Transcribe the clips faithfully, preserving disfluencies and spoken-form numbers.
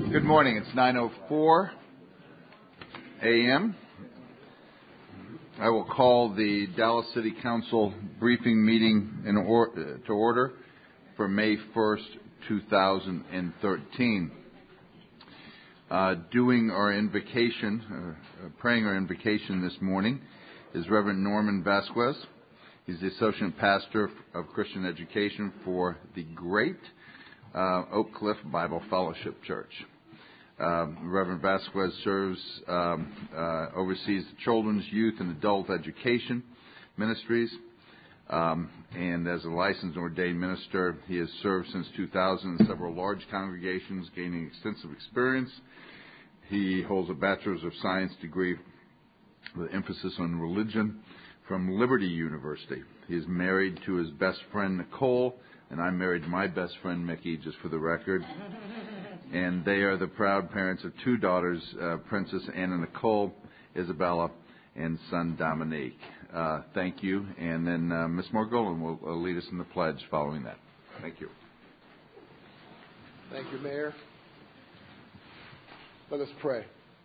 Good morning. It's nine oh four a.m. I will call the Dallas City Council briefing meeting in or, uh, to order for May first, two thousand thirteen. Uh, doing our invocation, uh, uh, praying our invocation this morning is Reverend Norman Vasquez. He's the Associate Pastor of Christian Education for the great uh, Oak Cliff Bible Fellowship Church. Um, Reverend Vasquez serves, um, uh, oversees the children's, youth, and adult education ministries. Um, and as a licensed and ordained minister, he has served since two thousand in several large congregations, gaining extensive experience. He holds a Bachelor's of Science degree with emphasis on religion from Liberty University. He is married to his best friend, Nicole, and I'm married to my best friend, Mickey, just for the record. And they are the proud parents of two daughters, uh, Princess Anna Nicole, Isabella, and son Dominique. Uh, thank you. And then uh, Miss Margolin will uh, lead us in the pledge following that. Thank you. Thank you, Mayor. Let us pray.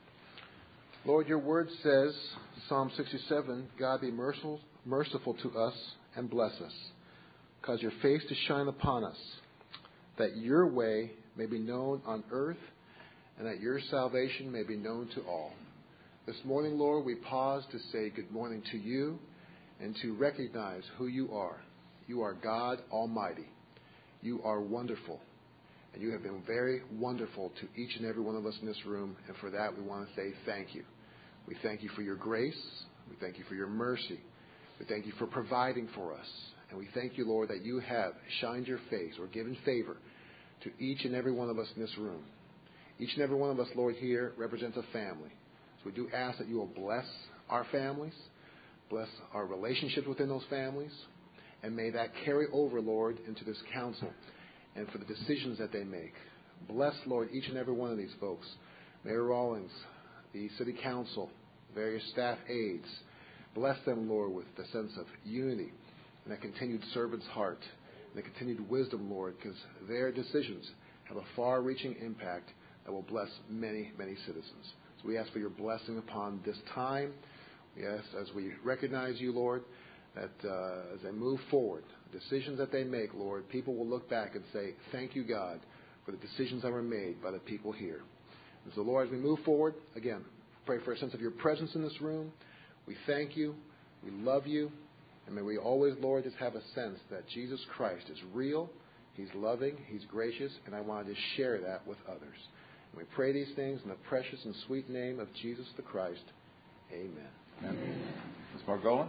Lord, your word says, Psalm sixty-seven, God be merciful, merciful to us and bless us. Cause your face to shine upon us, that your way may be known on earth, and that your salvation may be known to all. This morning, Lord, we pause to say good morning to you and to recognize who you are. You are God Almighty. You are wonderful, and you have been very wonderful to each and every one of us in this room, and for that we want to say thank you. We thank you for your grace. We thank you for your mercy. We thank you for providing for us. And we thank you, Lord, that you have shined your face or given favor to each and every one of us in this room. Each and every one of us, Lord, here represents a family. So we do ask that you will bless our families, bless our relationships within those families, and may that carry over, Lord, into this council and for the decisions that they make. Bless, Lord, each and every one of these folks. Mayor Rawlings, the City Council, various staff aides. Bless them, Lord, with the sense of unity and that continued servant's heart and the continued wisdom, Lord, because their decisions have a far-reaching impact that will bless many, many citizens. So we ask for your blessing upon this time. We ask, as we recognize you, Lord, that uh, as they move forward, the decisions that they make, Lord, people will look back and say, thank you, God, for the decisions that were made by the people here. And so, Lord, as we move forward, again, pray for a sense of your presence in this room. We thank you. We love you. And may we always, Lord, just have a sense that Jesus Christ is real, he's loving, he's gracious, and I want to just share that with others. And we pray these things in the precious and sweet name of Jesus the Christ. Amen. Amen. Miz Margolin?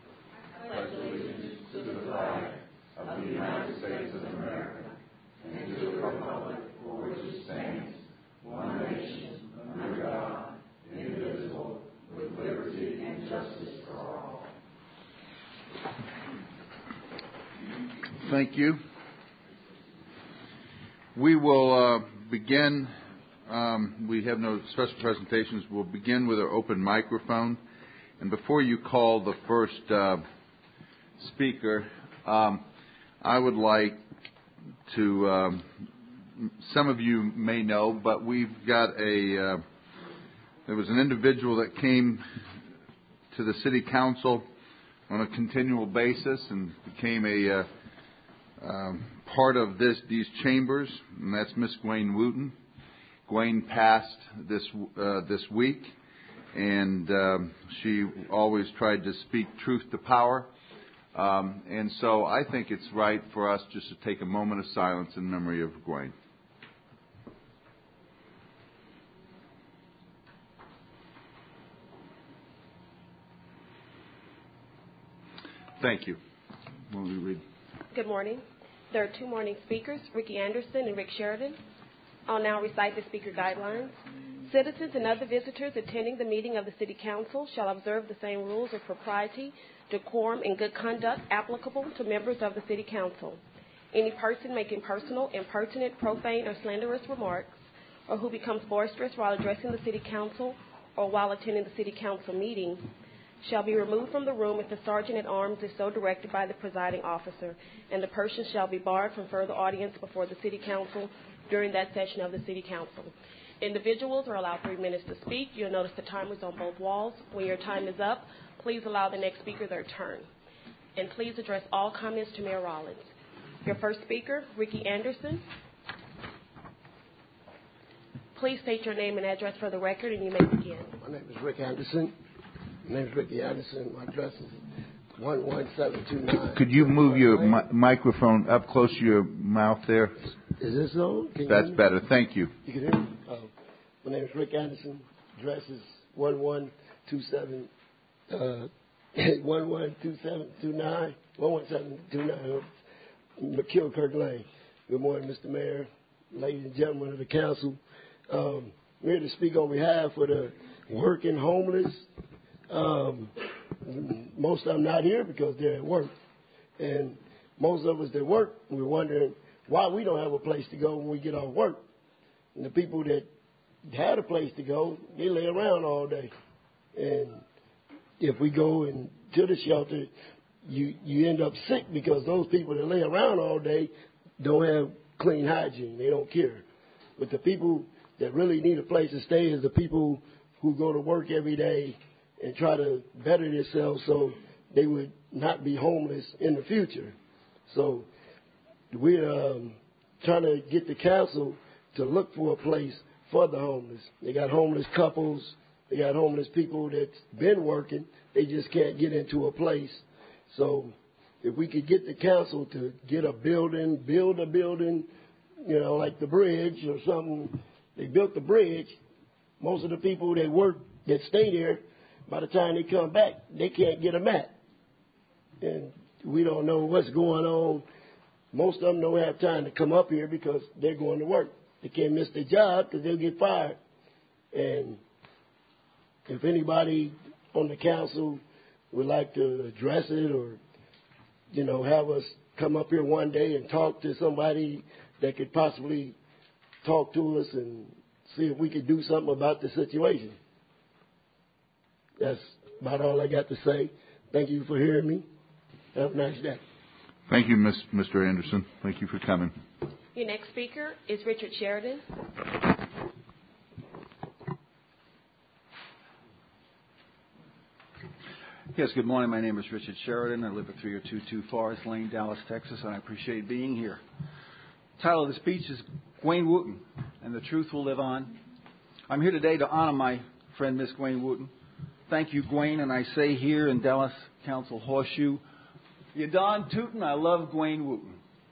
I pledge allegiance to the flag of the United States of America and to the republic for which it stands, one nation, under God, indivisible, with liberty and justice for all. Thank you. We will uh, begin, um, we have no special presentations. We'll begin with our open microphone. And before you call the first uh, speaker, um, I would like to, um, some of you may know, but we've got a, uh, there was an individual that came to the City Council on a continual basis and became a uh, um, part of this these chambers, and that's Miss Gwen Wooten. Gwen passed this uh, this week, and um, she always tried to speak truth to power. Um, and so I think it's right for us just to take a moment of silence in memory of Gwen. Thank you. Will we read? Good morning. There are two morning speakers, Ricky Anderson and Rick Sheridan. I'll now recite the speaker guidelines. Citizens and other visitors attending the meeting of the City Council shall observe the same rules of propriety, decorum, and good conduct applicable to members of the City Council. Any person making personal, impertinent, profane, or slanderous remarks, or who becomes boisterous while addressing the City Council or while attending the City Council meeting, shall be removed from the room if the sergeant at arms is so directed by the presiding officer, and the person shall be barred from further audience before the City Council during that session of the City Council. Individuals are allowed three minutes to speak. You'll notice the timers on both walls. When your time is up, please allow the next speaker their turn. And please address all comments to Mayor Rollins. Your first speaker, Ricky Anderson. Please state your name and address for the record, and you may begin. My name is Rick Anderson. My name is Ricky Anderson. My address is one one seven two nine. Could you move your mi- microphone up close to your mouth there? Is this on? Can you That's hear me? better. Thank you. You can hear me? Oh. My name is Rick Anderson. Address is one one two seven, uh, one one two seven two nine, one one seven two nine, McKillkirk Lane. Good morning, Mister Mayor, ladies and gentlemen of the council. Um, we're here to speak on behalf of the working homeless. Um, most of them not here because they're at work. And most of us that work, we're wondering why we don't have a place to go when we get off work. And the people that had a place to go, they lay around all day. And if we go in to the shelter, you, you end up sick because those people that lay around all day don't have clean hygiene. They don't care. But the people that really need a place to stay is the people who go to work every day and try to better themselves so they would not be homeless in the future. So we're um, trying to get the council to look for a place for the homeless. They got homeless couples. They got homeless people that's been working. They just can't get into a place. So if we could get the council to get a building, build a building, you know, like the bridge or something. They built the bridge. Most of the people that work, that stay there, by the time they come back, they can't get a mat. And we don't know what's going on. Most of them don't have time to come up here because they're going to work. They can't miss their job because they'll get fired. And if anybody on the council would like to address it or, you know, have us come up here one day and talk to somebody that could possibly talk to us and see if we could do something about the situation. That's about all I got to say. Thank you for hearing me. Have a nice day. Thank you, Miss, Mister Anderson. Thank you for coming. Your next speaker is Richard Sheridan. Yes, good morning. My name is Richard Sheridan. I live at three oh two two Forest Lane, Dallas, Texas, and I appreciate being here. The title of the speech is Gwayne Wooten, and the truth will live on. I'm here today to honor my friend, Miss Gwayne Wooten. Thank you, Gwayne, and I say here in Dallas Council Horseshoe, you darn tootin', I love Gwayne Wooten.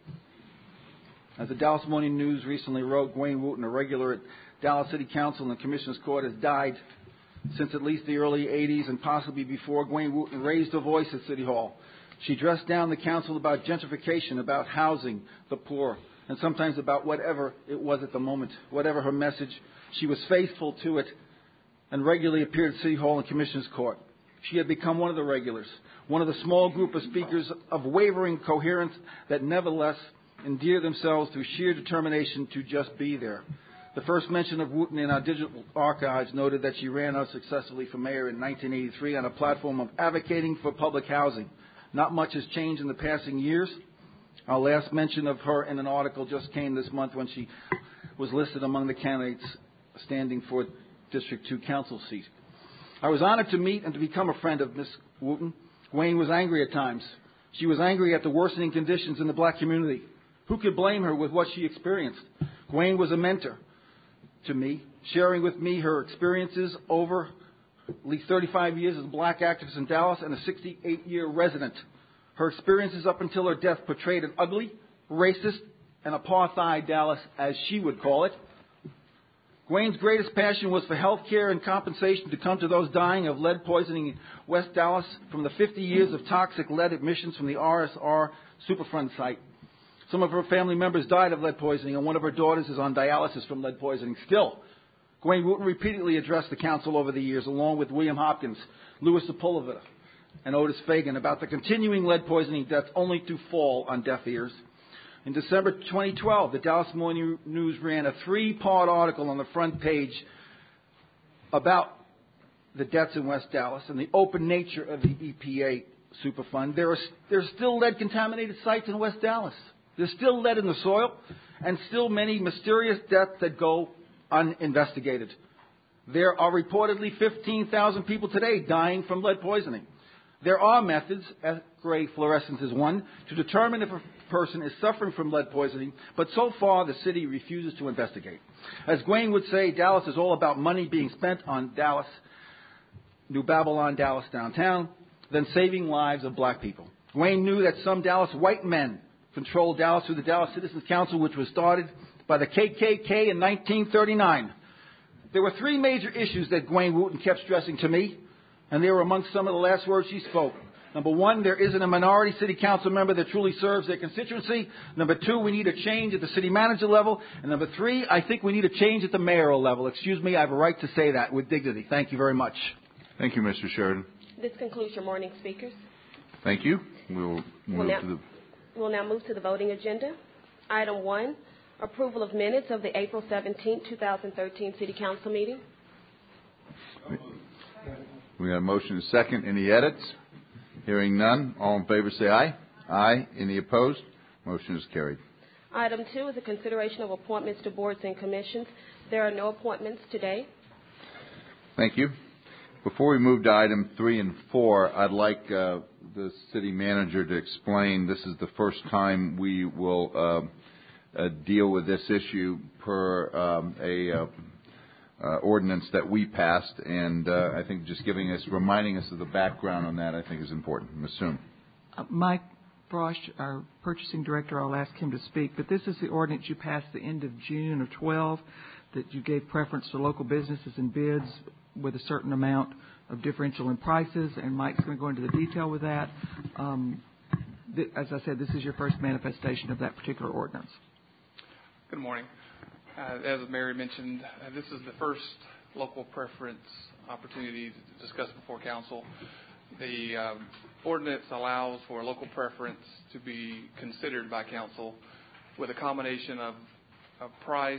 As the Dallas Morning News recently wrote, Gwayne Wooten, a regular at Dallas City Council and the Commissioner's Court, has died since at least the early eighties and possibly before. Gwayne Wooten raised her voice at City Hall. She dressed down the council about gentrification, about housing, the poor, and sometimes about whatever it was at the moment, whatever her message. She was faithful to it and regularly appeared at City Hall and Commissioner's Court. She had become one of the regulars, one of the small group of speakers of wavering coherence that nevertheless endear themselves through sheer determination to just be there. The first mention of Wooten in our digital archives noted that she ran unsuccessfully for mayor in nineteen eighty-three on a platform of advocating for public housing. Not much has changed in the passing years. Our last mention of her in an article just came this month when she was listed among the candidates standing for District two council seat. I was honored to meet and to become a friend of Miss Wooten. Gwayne was angry at times. She was angry at the worsening conditions in the black community. Who could blame her with what she experienced? Gwayne was a mentor to me, sharing with me her experiences over at least thirty-five years as a black activist in Dallas and a sixty-eight-year resident. Her experiences up until her death portrayed an ugly, racist, and apartheid Dallas, as she would call it. Gwayne's greatest passion was for health care and compensation to come to those dying of lead poisoning in West Dallas from the fifty years of toxic lead emissions from the R S R Superfund site. Some of her family members died of lead poisoning, and one of her daughters is on dialysis from lead poisoning. Still, Gwayne Wooten repeatedly addressed the council over the years, along with William Hopkins, Louis Sepulveda, and Otis Fagan, about the continuing lead poisoning deaths only to fall on deaf ears. In December twenty twelve, the Dallas Morning News ran a three-part article on the front page about the deaths in West Dallas and the open nature of the E P A Superfund. There are, there are still lead-contaminated sites in West Dallas. There's still lead in the soil and still many mysterious deaths that go uninvestigated. There are reportedly fifteen thousand people today dying from lead poisoning. There are methods, X-ray fluorescence is one, to determine if a person is suffering from lead poisoning, but so far the city refuses to investigate. As Gwen would say, Dallas is all about money being spent on Dallas, New Babylon, Dallas downtown, than saving lives of black people. Gwen knew that some Dallas white men controlled Dallas through the Dallas Citizens Council, which was started by the K K K in nineteen thirty-nine. There were three major issues that Gwen Wooten kept stressing to me, and they were amongst some of the last words she spoke. Number one, there isn't a minority city council member that truly serves their constituency. Number two, we need a change at the city manager level. And number three, I think we need a change at the mayoral level. Excuse me, I have a right to say that with dignity. Thank you very much. Thank you, Mister Sheridan. This concludes your morning speakers. Thank you. We'll move We'll now, to the... we'll now move to the voting agenda. Item one, approval of minutes of the April seventeenth, twenty thirteen City Council meeting. We have a motion and a second. Any edits? Hearing none. All in favor say aye. Aye. Any opposed? Motion is carried. Item two is a consideration of appointments to boards and commissions. There are no appointments today. Thank you. Before we move to item three and four, I'd like uh, the city manager to explain this is the first time we will uh, uh, deal with this issue per um, a uh, uh, ordinance that we passed, and uh, I think just giving us, reminding us of the background on that, I think is important. Miz Soon. Uh, Mike Brosh, our purchasing director, I'll ask him to speak, but this is the ordinance you passed the end of June of twelve that you gave preference to local businesses and bids with a certain amount of differential in prices, and Mike's going to go into the detail with that. Um, th- as I said, this is your first manifestation of that particular ordinance. Good morning. Uh, as Mary mentioned, uh, this is the first local preference opportunity to discuss before council. The um, ordinance allows for local preference to be considered by council with a combination of, of price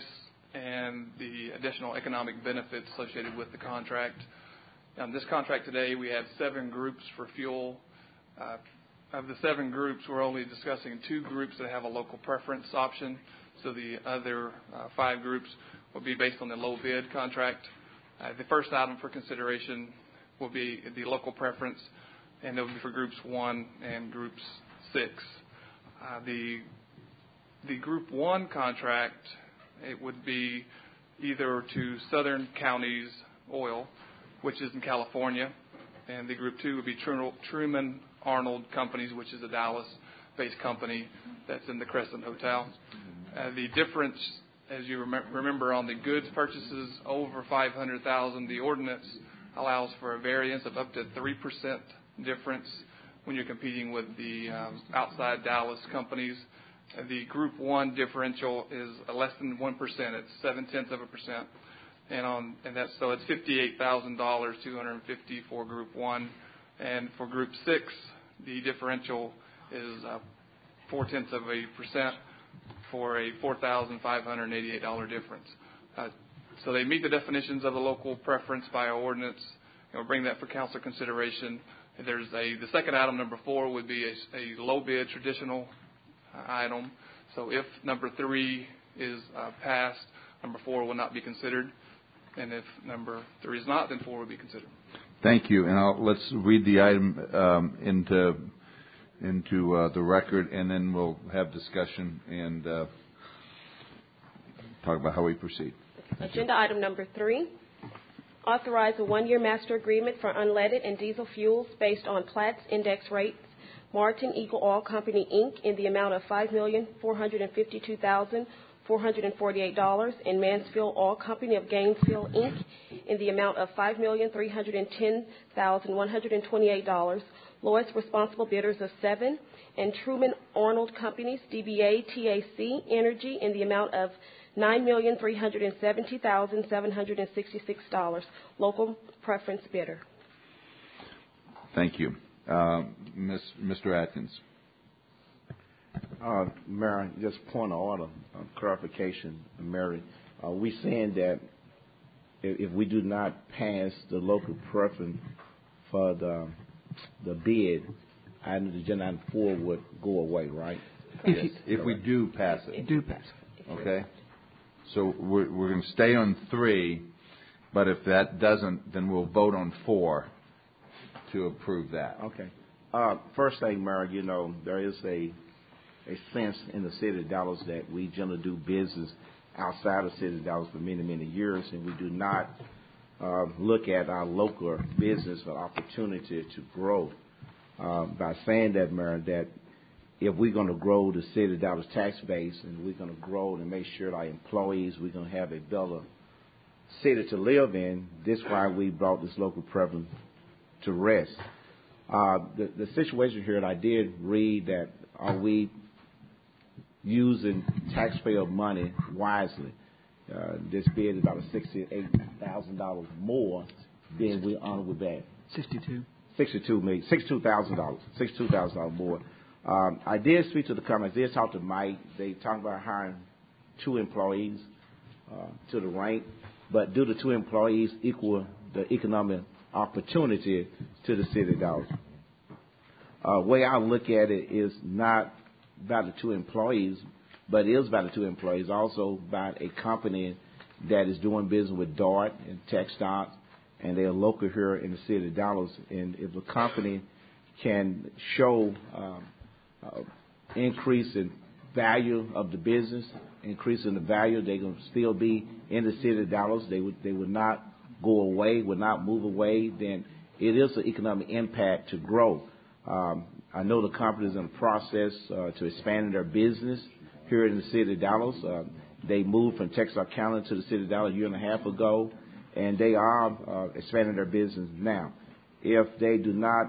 and the additional economic benefits associated with the contract. On this contract today, we have seven groups for fuel. Uh, of the seven groups, we're only discussing two groups that have a local preference option. So the other uh, five groups will be based on the low bid contract. Uh, the first item for consideration will be the local preference, and it will be for groups one and groups six. Uh, the the group one contract, it would be either to Southern Counties Oil, which is in California, and the group two would be Truman Arnold Companies, which is a Dallas-based company that's in the Crescent Hotel. Uh, the difference, as you rem- remember, on the goods purchases over five hundred thousand dollars, the ordinance allows for a variance of up to three percent difference when you're competing with the um, outside Dallas companies. Uh, the Group one differential is less than one percent. It's seven-tenths of a percent. And on and that's so it's fifty-eight thousand dollars, two hundred fifty for Group one. And for Group six, the differential is uh, four-tenths of a percent for a four thousand five hundred eighty-eight dollars difference. Uh, so they meet the definitions of the local preference by our ordinance, and we'll bring that for council consideration. And there's a the second item, number four, would be a, a low bid traditional uh, item. So if number three is uh, passed, number four will not be considered, and if number three is not, then four will be considered. Thank you, and I'll, let's read the item um, into. into uh, the record, and then we'll have discussion and uh, talk about how we proceed. Thank Agenda you. item number three, authorize a one-year master agreement for unleaded and diesel fuels based on Platts index rates. Martin Eagle Oil Company, Incorporated, in the amount of five million four hundred fifty-two thousand four hundred forty-eight dollars, and Mansfield Oil Company of Gainesville, Incorporated, in the amount of five million three hundred ten thousand one hundred twenty-eight dollars. Lowest responsible bidders of seven, and Truman Arnold Companies, D B A T A C Energy, in the amount of nine million three hundred seventy thousand seven hundred sixty-six dollars. Local preference bidder. Thank you. Uh, Miz, Mister Atkins. Uh, Mary, just point of order, uh, clarification, Mary. Uh, we saying that if, if we do not pass the local preference for the the bid, item agenda item four would go away, right? If Yes, you- if we do pass it. Do pass. Okay? So we're, we're going to stay on three, but if that doesn't, then we'll vote on four to approve that. Okay. Uh, first thing, Mayor, you know, there is a a sense in the city of Dallas that we generally do business outside of the city of Dallas for many, many years, and we do not uh, look at our local business or opportunity to grow. Uh, by saying that, Mayor, that if we're going to grow the city of Dallas tax base and we're going to grow and make sure that our employees, we're going to have a better city to live in, this is why we brought this local preference to rest. Uh, the, the situation here, and I did read that, are we using taxpayer money wisely? Uh, this bid is about sixty-eight thousand dollars more than we honor with that. Sixty-two. Sixty-two million, sixty-two thousand dollars, sixty-two thousand dollars more. Um, I did speak to the company. I did talk to Mike. They talked about hiring two employees uh, to the rank, but do the two employees equal the economic opportunity to the city of Dallas? Uh, way I look at it is not about the two employees, but it is about the two employees, also about a company that is doing business with Dart and TechStop, and they are local here in the city of Dallas. And if the company can show um, uh, increase in value of the business, increase in the value, they're going to still be in the city of Dallas. They would they would not go away, would not move away. Then it is an economic impact to grow. Um, I know the company is in the process uh, to expand their business here in the city of Dallas. Uh, they moved from Texarkana to the city of Dallas a year and a half ago, and they are uh, expanding their business now. If they do not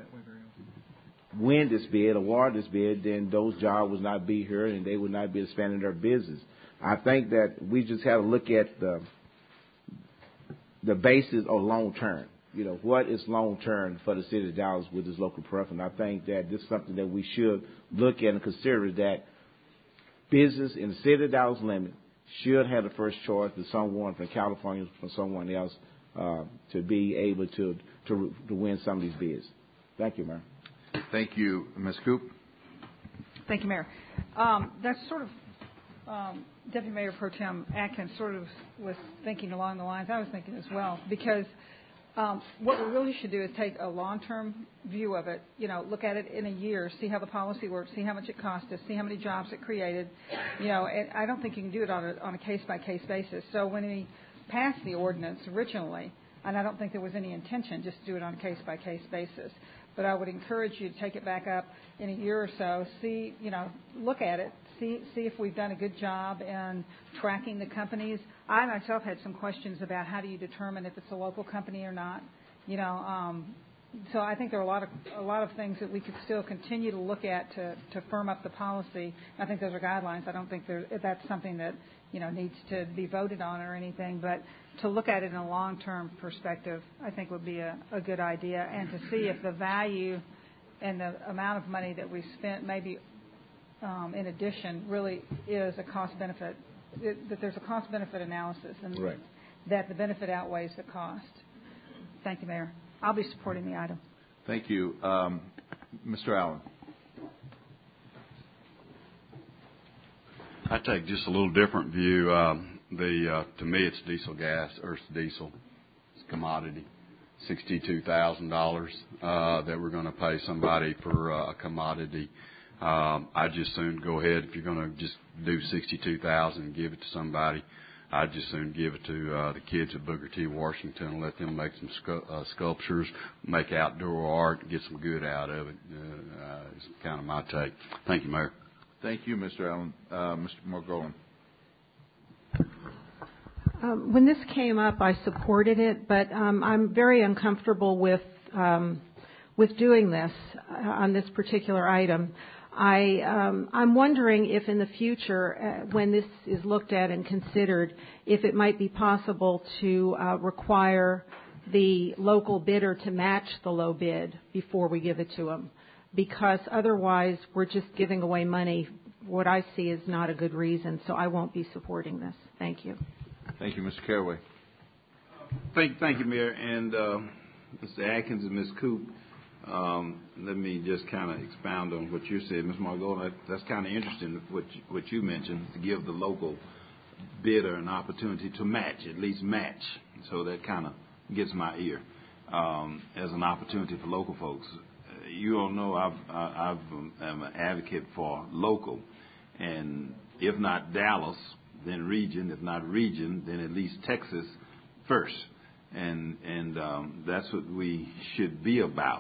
win this bid, award this bid, then those jobs would not be here, and they would not be expanding their business. I think that we just have to look at the the basis of long term. You know, what is long term for the city of Dallas with this local preference? I think that this is something that we should look at and consider, that business in the city of Dallas limit should have the first choice to someone from California, from someone else, uh, to be able to, to to win some of these bids. Thank you, Mayor. Thank you, Miz Coop. Thank you, Mayor. Um, that's sort of um, Deputy Mayor Pro Tem Atkins sort of was thinking along the lines I was thinking as well, because Um, what we really should do is take a long-term view of it, you know, look at it in a year, see how the policy works, see how much it cost us, see how many jobs it created, you know, and I don't think you can do it on a, on a case-by-case basis. So when we passed the ordinance originally, and I don't think there was any intention just to do it on a case-by-case basis, but I would encourage you to take it back up in a year or so, see, you know, look at it, see see if we've done a good job in tracking the companies. I myself had some questions about how do you determine if it's a local company or not, you know. Um, so I think there are a lot of a lot of things that we could still continue to look at to, to firm up the policy. I think those are guidelines. I don't think there, that's something that, you know, needs to be voted on or anything, but to look at it in a long-term perspective, I think would be a, a good idea, and to see if the value and the amount of money that we spent maybe um, in addition really is a cost-benefit, that there's a cost-benefit analysis, and right. that the benefit outweighs the cost. Thank you, Mayor. I'll be supporting the item. Thank you. Um, Mister Allen. I take just a little different view. Uh, the uh, to me, it's diesel gas, or it's diesel. It's commodity. Sixty-two thousand uh, dollars that we're going to pay somebody for uh, a commodity. Um, I just soon go ahead, if you're going to just do sixty-two thousand dollars and give it to somebody, I'd just soon give it to uh, the kids at Booker T. Washington and let them make some scu- uh, sculptures, make outdoor art, and get some good out of it. Uh, uh, it's kind of my take. Thank you, Mayor. Thank you, Mister Allen. Uh, Mister Morgullen. Um, when this came up, I supported it, but um, I'm very uncomfortable with um, with doing this uh, on this particular item. I, um, I'm wondering if in the future, uh, when this is looked at and considered, if it might be possible to uh, require the local bidder to match the low bid before we give it to them, because otherwise we're just giving away money. What I see is not a good reason, so I won't be supporting this. Thank you. Thank you, Mister Caraway. Thank, thank you, Mayor, and uh, Mister Atkins and Miz Coop. Um, let me just kind of expound on what you said, Miz Margot. That, that's kind of interesting what you, what you mentioned, to give the local bidder an opportunity to match, at least match. So that kind of gets my ear um, as an opportunity for local folks. You all know I've, I've I'm an advocate for local, and if not Dallas, then region. If not region, then at least Texas first, and and um, that's what we should be about.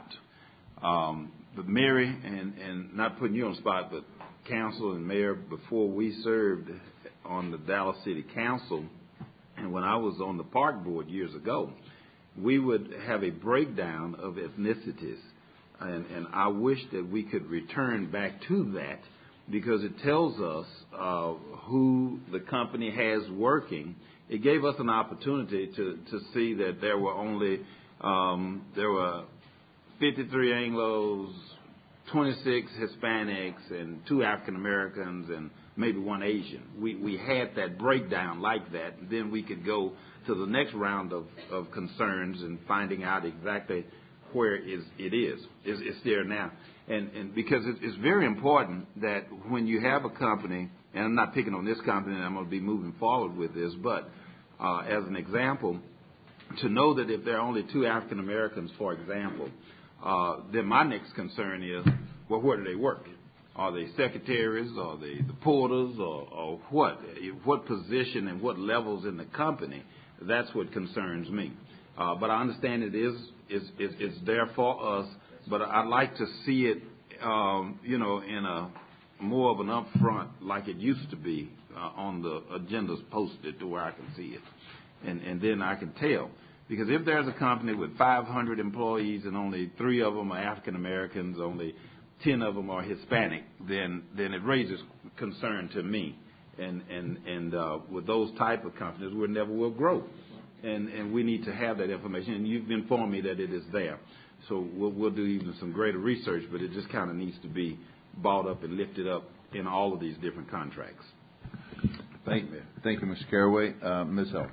Um, but Mary, and, and not putting you on the spot, but council and mayor, before we served on the Dallas City Council, and when I was on the park board years ago, we would have a breakdown of ethnicities. And, and I wish that we could return back to that, because it tells us uh, who the company has working. It gave us an opportunity to, to see that there were only, um, there were fifty-three Anglos, twenty-six Hispanics, and two African Americans, and maybe one Asian. We, we had that breakdown like that, and then we could go to the next round of, of concerns and finding out exactly where is it is. It's, it's there now. And, and because it, it's very important that when you have a company, and I'm not picking on this company, and I'm going to be moving forward with this, but uh, as an example, to know that if there are only two African Americans, for example, uh, then my next concern is, well, where do they work? Are they secretaries? Are they the porters? Or, or what? What position and what levels in the company? That's what concerns me. Uh, but I understand it is is is it's there for us. But I'd like to see it, um, you know, in a more of an upfront, like it used to be, uh, on the agendas posted to where I can see it, and and then I can tell. Because if there's a company with five hundred employees and only three of them are African Americans, only ten of them are Hispanic, then then it raises concern to me. And and and uh, with those type of companies, we never will grow. And and we need to have that information. And you've informed me that it is there. So we'll we'll do even some greater research, but it just kind of needs to be brought up and lifted up in all of these different contracts. Thank you, thank you, Mister Caraway. Uh, Miz Hill.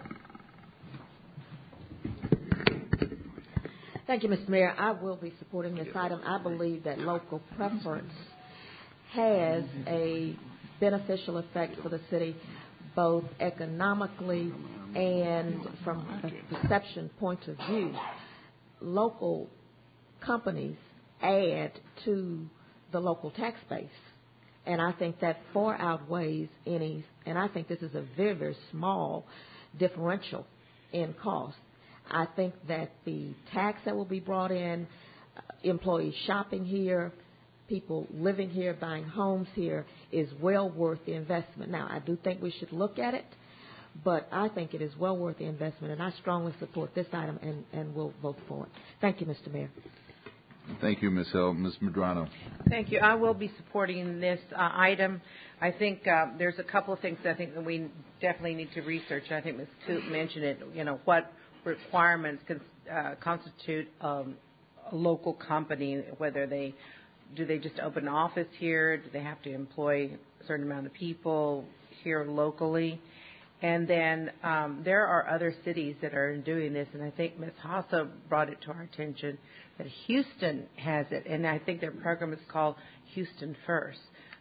Thank you, Mister Mayor. I will be supporting this item. I believe that local preference has a beneficial effect for the city, both economically and from a perception point of view. Local companies add to the local tax base, and I think that far outweighs any, and I think this is a very, very small differential in cost. I think that the tax that will be brought in, uh, employees shopping here, people living here, buying homes here, is well worth the investment. Now, I do think we should look at it, but I think it is well worth the investment, and I strongly support this item and, and will vote for it. Thank you, Mister Mayor. Thank you, Miz Hill. Miz Medrano. Thank you. I will be supporting this uh, item. I think uh, there's a couple of things I think that we definitely need to research. I think Miz Coop mentioned it, you know, what requirements can, uh, constitute um, a local company, whether they, do they just open an office here? Do they have to employ a certain amount of people here locally? And then um, there are other cities that are doing this, and I think Miz Hassa brought it to our attention that Houston has it, and I think their program is called Houston First.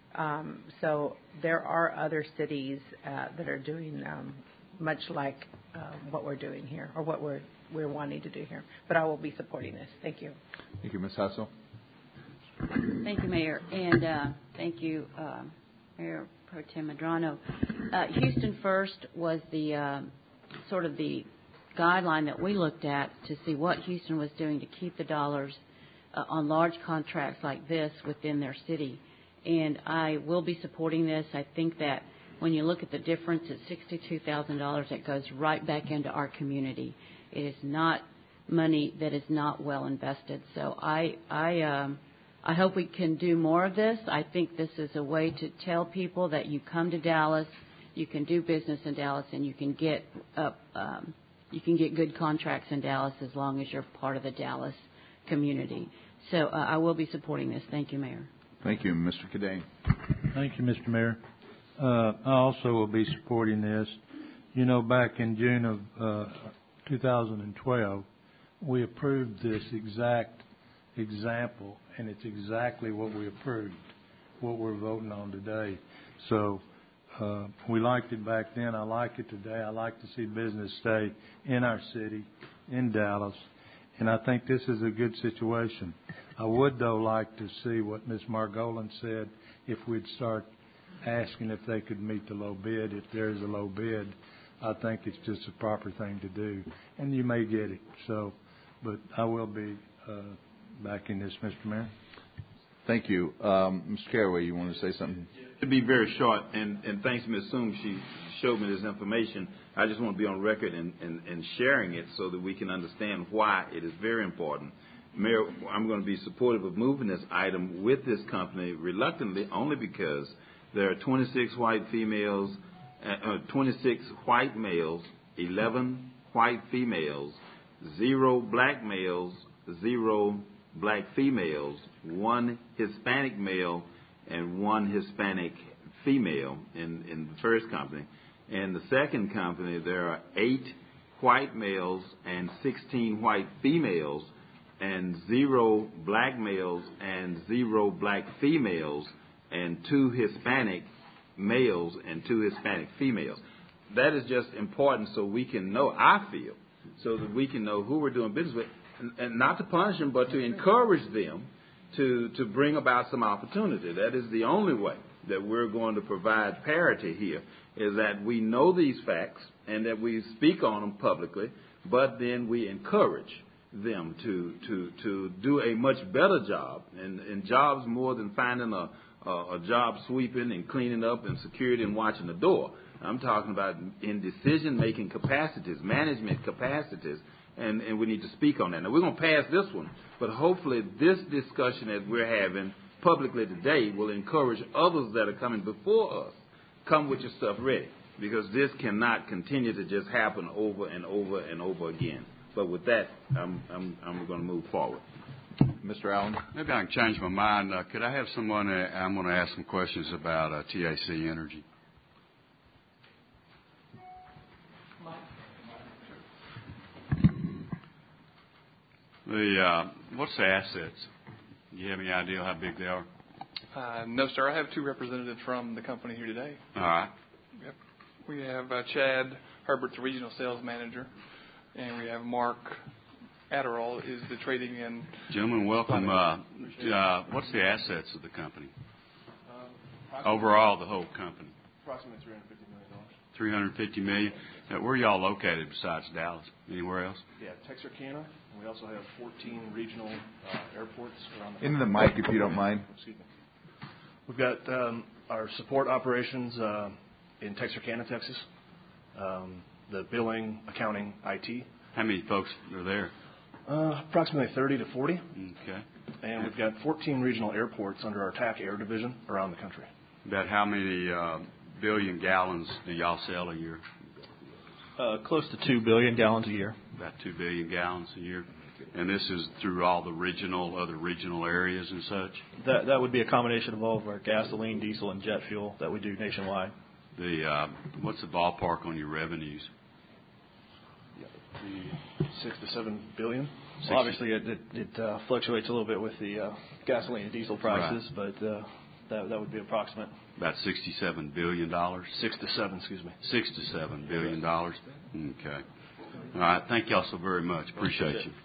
Um, so there are other cities uh, that are doing um, much like uh, what we're doing here, or what we're we're wanting to do here. But I will be supporting this. Thank you. Thank you, Miz Hassel. Thank you, Mayor, and uh, thank you, uh, Mayor Pro Tem Medrano. Uh, Houston First was the uh, sort of the guideline that we looked at to see what Houston was doing to keep the dollars uh, on large contracts like this within their city. And I will be supporting this. I think that when you look at the difference, it's sixty-two thousand dollars that goes right back into our community. It is not money that is not well invested. So I, I, um, I hope we can do more of this. I think this is a way to tell people that you come to Dallas, you can do business in Dallas, and you can get up, um, you can get good contracts in Dallas as long as you're part of the Dallas community. So uh, I will be supporting this. Thank you, Mayor. Thank you, Mister Cadane. Thank you, Mister Mayor. Uh, I also will be supporting this. You know, back in June of uh, two thousand twelve, we approved this exact example, and it's exactly what we approved, what we're voting on today. So uh, we liked it back then. I like it today. I like to see business stay in our city, in Dallas, and I think this is a good situation. I would, though, like to see what Miz Margolin said, if we'd start asking if they could meet the low bid. If there is a low bid, I think it's just a proper thing to do, and you may get it. So, but I will be uh, backing this, Mister Mayor. Thank you. Um, Mister Caraway, you want to say something? To be very short, and, and thanks to Miz Soom, she showed me this information. I just want to be on record and, and, and sharing it so that we can understand why it is very important. Mayor, I'm going to be supportive of moving this item with this company reluctantly, only because there are twenty-six white females, uh, twenty-six white males, eleven white females, zero black males, zero black females, one Hispanic male, and one Hispanic female in, in the first company. In the second company, there are eight white males and sixteen white females, and zero black males and zero black females, and two Hispanic males and two Hispanic females. That is just important so we can know, I feel, so that we can know who we're doing business with, and, and not to punish them, but to encourage them to, to bring about some opportunity. That is the only way that we're going to provide parity here, is that we know these facts and that we speak on them publicly, but then we encourage them to to to do a much better job, and, and jobs more than finding a, a, a job sweeping and cleaning up and security and watching the door. I'm talking about in decision-making capacities, management capacities, and, and we need to speak on that. Now, we're going to pass this one, but hopefully this discussion that we're having publicly today will encourage others that are coming before us, come with your stuff ready, because this cannot continue to just happen over and over and over again. But with that, I'm, I'm, I'm going to move forward. Mister Allen? Maybe I can change my mind. Uh, could I have someone, uh, I'm going to ask some questions about uh, T A C Energy. The uh, what's the assets? Do you have any idea how big they are? Uh, no, sir. I have two representatives from the company here today. All right. Yep. We have uh, Chad Herbert's the regional sales manager, and we have Mark Adderall is the trading and. Gentlemen, welcome. Uh, uh, what's the assets of the company? Um, Overall, the whole company. Approximately three hundred fifty million dollars. three hundred fifty million dollars. Now, where are y'all located besides Dallas? Anywhere else? Yeah, Texarkana. We also have fourteen regional uh, airports around the Into the mic, if you don't mind. Excuse me. We've got um, our support operations uh, in Texarkana, Texas. Um, the billing, accounting, I T. How many folks are there? Uh, approximately thirty to forty. Okay. And we've got fourteen regional airports under our T A C Air division around the country. About how many uh, billion gallons do y'all sell a year? Uh, close to two billion gallons a year. About two billion gallons a year. And this is through all the regional, other regional areas and such? That that would be a combination of all of our gasoline, diesel, and jet fuel that we do nationwide. The uh, what's the ballpark on your revenues? Six to seven billion. Six Well, obviously, it, it, it uh, fluctuates a little bit with the uh, gasoline and diesel prices, Right. but uh, that that would be approximate. About sixty-seven billion dollars. Six to seven, excuse me. Six to seven billion dollars. Okay. All right. Thank y'all so very much. Appreciate you.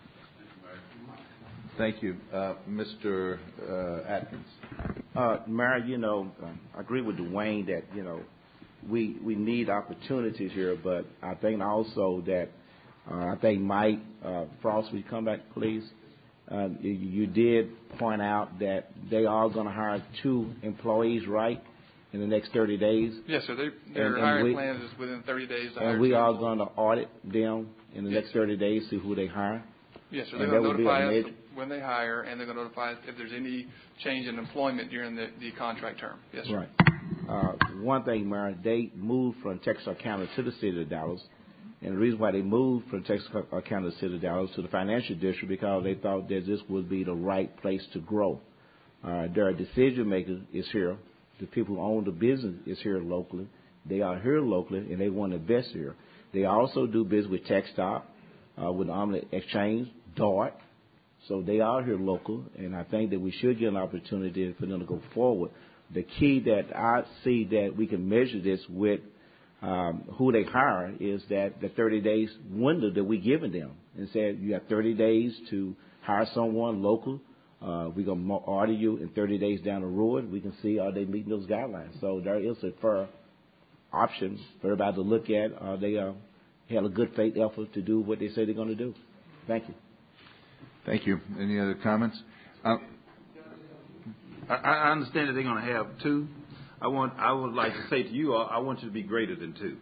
Thank you. Uh, Mister Uh, Atkins. Uh, Mayor, you know, uh, I agree with Dwayne that, you know, we we need opportunities here, but I think also that uh, I think Mike uh, Frost, will you come back, please? Uh, you, you did point out that they are going to hire two employees, right, in the next thirty days? Yes, sir. They, their And- and hiring we- plan is within thirty days. To hire And we two are employees. going to audit them in the Yes, next thirty days, see who they hire? Yes, sir. And They're that going to would be notify a us major- when they hire, and they're going to notify us if there's any change in employment during the, the contract term. Yes, sir. Right. Uh, one thing, Mayor, they moved from Texarkana to the city of Dallas. And the reason why they moved from Texarkana to the city of Dallas to the financial district, because they thought that this would be the right place to grow. Uh, their decision maker is here. The people who own the business is here locally. They are here locally, and they want to invest here. They also do business with TechStop, uh, with Omelet Exchange, Dart. So they are here local, and I think that we should get an opportunity for them to go forward. The key that I see that we can measure this with um, who they hire is that the thirty days window that we're giving them, and said you have thirty days to hire someone local. Uh, we're going to order you in thirty days down the road. We can see are they meeting those guidelines. So there is a fair option for everybody to look at. Are they uh, have a good faith effort to do what they say they're going to do? Thank you. Thank you. Any other comments? Uh, I, I understand that they're going to have two. I want. I would like to say to you all, I want you to be greater than two.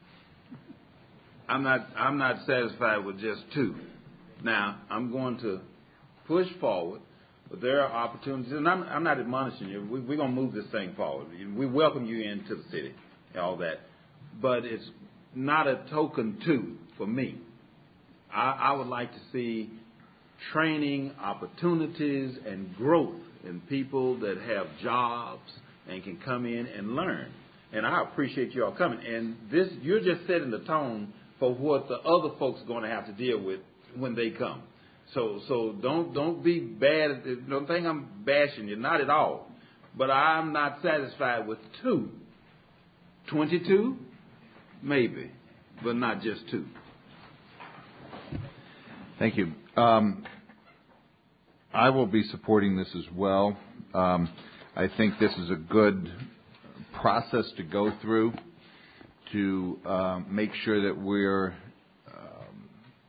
I'm not. I'm not satisfied with just two. Now I'm going to push forward, but there are opportunities, and I'm, I'm not admonishing you. We, we're going to move this thing forward. We welcome you into the city, all that, but it's not a token two for me. I, I would like to see training opportunities and growth in people that have jobs and can come in and learn. And I appreciate you all coming. And this, you're just setting the tone for what the other folks are going to have to deal with when they come. So, so don't don't be bad. Don't think I'm bashing you, not at all. But I'm not satisfied with two. Twenty-two, maybe, but not just two. Thank you. Um, I will be supporting this as well. Um, I think this is a good process to go through to uh, make sure that we're um,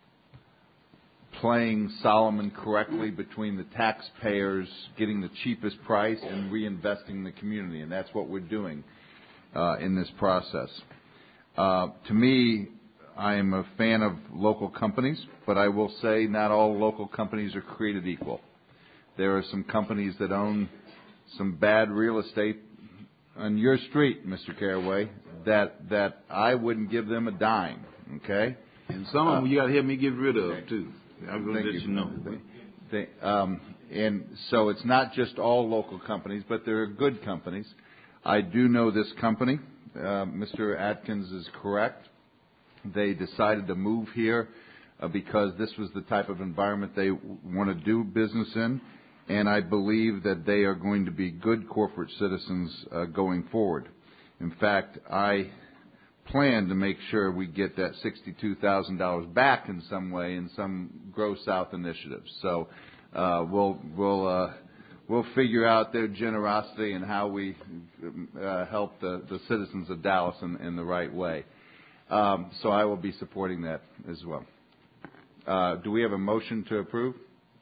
playing Solomon correctly between the taxpayers getting the cheapest price and reinvesting in the community, and that's what we're doing uh, in this process. Uh, to me, I am a fan of local companies, but I will say not all local companies are created equal. There are some companies that own some bad real estate on your street, Mister Caraway, that that I wouldn't give them a dime, okay? And some of them uh, you got to help me get rid of, too. I'm going to let you, you know. They, um, and so it's not just all local companies, but there are good companies. I do know this company. Uh, Mister Atkins is correct. They decided to move here uh, because this was the type of environment they w- want to do business in, and I believe that they are going to be good corporate citizens uh, going forward. In fact, I plan to make sure we get that sixty-two thousand dollars back in some way in some Grow South initiative. So uh, we'll we'll uh, we'll figure out their generosity and how we uh, help the, the citizens of Dallas in, in the right way. Um, so I will be supporting that as well. Uh, do we have a motion to approve?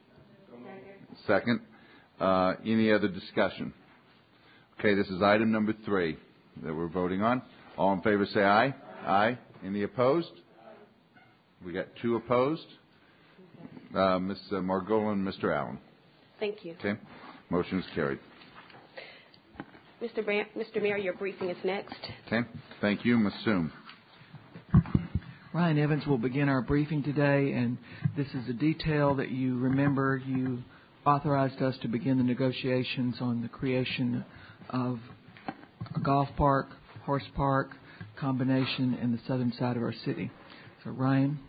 Second. Uh, any other discussion? Okay, this is item number three that we're voting on. All in favor say aye. Aye. Any opposed? We got two opposed. Uh, Miz Margolis and Mister Allen. Thank you. Okay. Motion is carried. Mister Brand, Mister Mayor, your briefing is next. Okay. Thank you, Miz Soom. Ryan Evans will begin our briefing today, and this is a detail that you remember. You authorized us to begin the negotiations on the creation of a golf park, horse park combination in the southern side of our city. So, Ryan.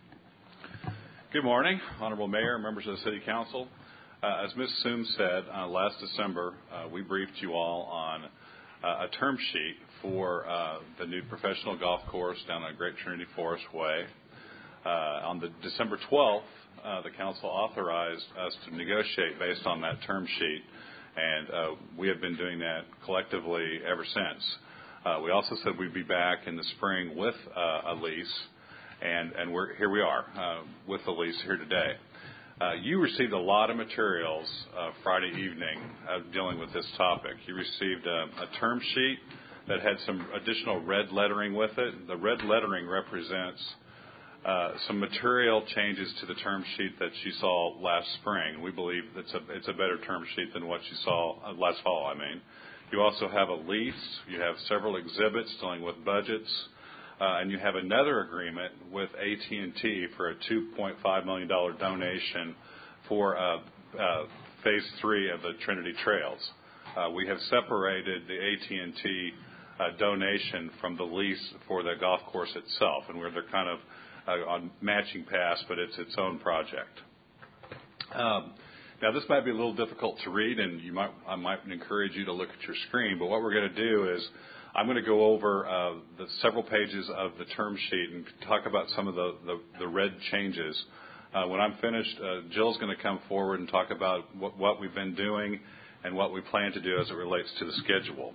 Good morning, Honorable Mayor, members of the City Council. Uh, as Miz Soom said, uh, last December uh, we briefed you all on uh, a term sheet for uh, the new professional golf course down at Great Trinity Forest Way. Uh, on the December twelfth, uh, the council authorized us to negotiate based on that term sheet, and uh, we have been doing that collectively ever since. Uh, we also said we'd be back in the spring with uh, a lease, and, and we're, here we are uh, with the lease here today. Uh, you received a lot of materials uh, Friday evening uh, dealing with this topic. You received a, a term sheet that had some additional red lettering with it. The red lettering represents uh, some material changes to the term sheet that you saw last spring. We believe it's a, it's a better term sheet than what you saw uh, last fall, I mean. You also have a lease. You have several exhibits dealing with budgets. Uh, and you have another agreement with A T and T for a two point five million dollars donation for uh, uh, phase three of the Trinity Trails. Uh, we have separated the A T and T uh, donation from the lease for the golf course itself, and where they're kind of uh, on matching paths, but it's its own project. Um, now, this might be a little difficult to read, and you might, I might encourage you to look at your screen. But what we're going to do is I'm going to go over uh, the several pages of the term sheet and talk about some of the, the, the red changes. Uh, when I'm finished, uh, Jill's going to come forward and talk about what, what we've been doing and what we plan to do as it relates to the schedule.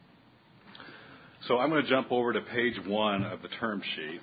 So I'm going to jump over to page one of the term sheet.